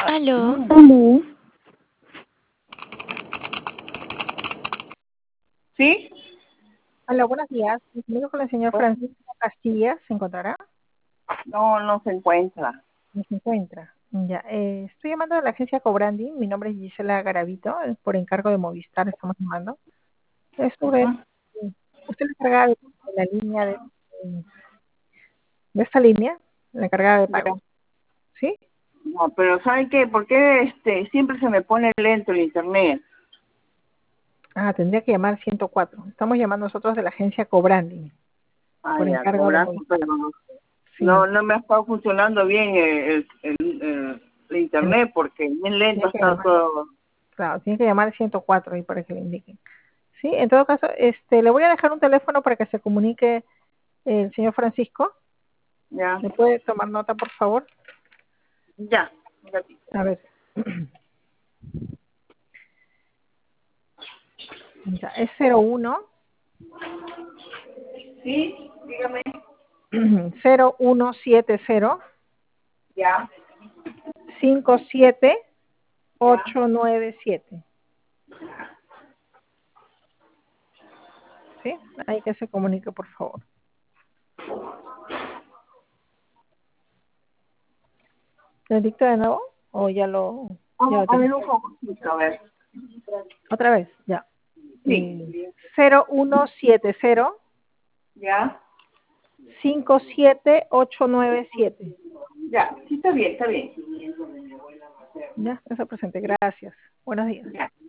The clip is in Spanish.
Aló. Aló. ¿Sí? Hola, buenos días. Me comunico con el señor Francisco Castilla. ¿Se encontrará? No, no se encuentra. No se encuentra. Ya. Estoy llamando a la agencia Cobrandi. Mi nombre es Gisela Garavito. Por encargo de Movistar estamos llamando. Es sobre... Usted es la encargada de la línea de esta línea, la encargada de pago. ¿Sí? No, pero ¿sabe qué? ¿Por qué siempre se me pone lento el internet? Ah, tendría que llamar 104. Estamos llamando nosotros de la agencia Cobrandi. Por Ya, encargo de cobrando, Movistar. pero Sí. no me ha estado funcionando bien el internet porque bien lento Tiene que está llamar, todo. claro, tiene que llamar al 104 ahí para que le indiquen. Sí, en todo caso, le voy a dejar un teléfono para que se comunique el señor Francisco. Ya, ¿Me puede tomar nota, por favor? ya, un ratito. A ver. Ya, es 01 Sí, dígame. 0170 Ya, 57897. ¿Sí? Hay que se comunique, por favor. ¿Le dicto de nuevo? ¿O ya lo a tiene? ver un poquito, a ver. Otra vez, ya. Sí, 0170 ya, 57897. ya, sí, está bien, está bien. Ya, está presente. Gracias. Buenos días. Ya.